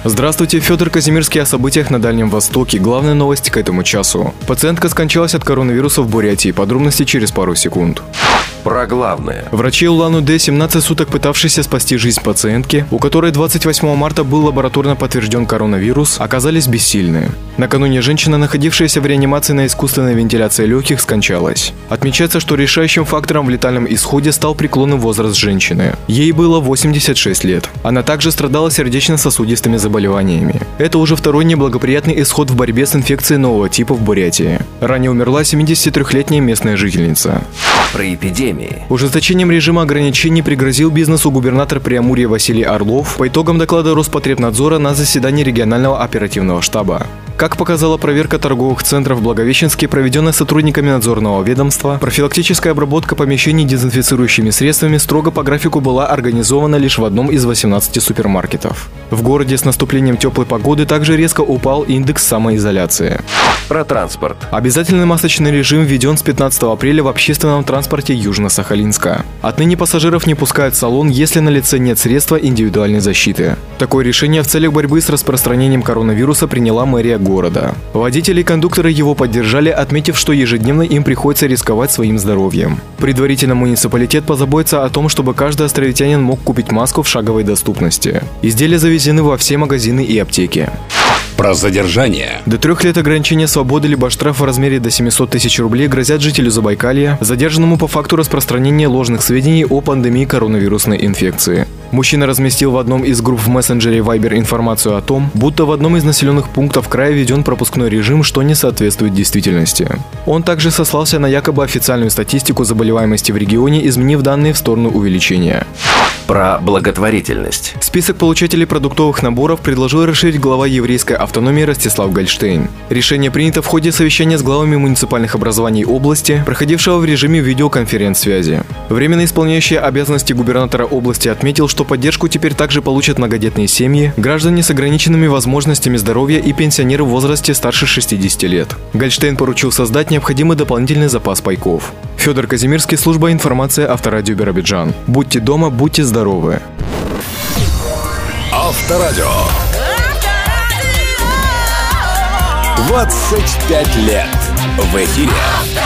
Здравствуйте, Федор Казимирский о событиях на Дальнем Востоке. Главные новости к этому часу. Пациентка скончалась от коронавируса в Бурятии. Подробности через пару секунд. Про главное. Врачи Улан-Удэ, 17 суток пытавшиеся спасти жизнь пациентки, у которой 28 марта был лабораторно подтвержден коронавирус, оказались бессильны. Накануне женщина, находившаяся в реанимации на искусственной вентиляции легких, скончалась. Отмечается, что решающим фактором в летальном исходе стал преклонный возраст женщины. Ей было 86 лет. Она также страдала сердечно-сосудистыми заболеваниями. Это уже второй неблагоприятный исход в борьбе с инфекцией нового типа в Бурятии. Ранее умерла 73-летняя местная жительница. Про эпидемии. Ужесточением режима ограничений пригрозил бизнесу губернатор Преамурья Василий Орлов по итогам доклада Роспотребнадзора на заседании регионального оперативного штаба. Как показала проверка торговых центров в Благовещенске, проведенная сотрудниками надзорного ведомства, профилактическая обработка помещений дезинфицирующими средствами строго по графику была организована лишь в одном из 18 супермаркетов. В городе с наступлением теплой погоды также резко упал индекс самоизоляции. Про транспорт. Обязательный масочный режим введен с 15 апреля в общественном транспорте Южно-Сахалинска. Отныне пассажиров не пускают в салон, если на лице нет средства индивидуальной защиты. Такое решение в целях борьбы с распространением коронавируса приняла мэрия города. Водители и кондукторы его поддержали, отметив, что ежедневно им приходится рисковать своим здоровьем. Предварительно муниципалитет позаботится о том, чтобы каждый островитянин мог купить маску в шаговой доступности. Изделия завезены во все магазины и аптеки. Про задержание. До 3 лет ограничения свободы либо штраф в размере до 700 тысяч рублей грозят жителю Забайкалья, задержанному по факту распространения ложных сведений о пандемии коронавирусной инфекции. Мужчина разместил в одном из групп в мессенджере Viber информацию о том, будто в одном из населенных пунктов края введен пропускной режим, что не соответствует действительности. Он также сослался на якобы официальную статистику заболеваемости в регионе, изменив данные в сторону увеличения. Про благотворительность. Список получателей продуктовых наборов предложил расширить глава еврейской автономии Ростислав Гольштейн. Решение принято в ходе совещания с главами муниципальных образований области, проходившего в режиме видеоконференц-связи. Временно исполняющий обязанности губернатора области отметил, что поддержку теперь также получат многодетные семьи, граждане с ограниченными возможностями здоровья и пенсионеры в возрасте старше 60 лет. Гольштейн поручил создать необходимый дополнительный запас пайков. Федор Казимирский, служба информации, Авторадио Биробиджан. Будьте дома, будьте здоровы. Авторадио. 25 лет в эфире.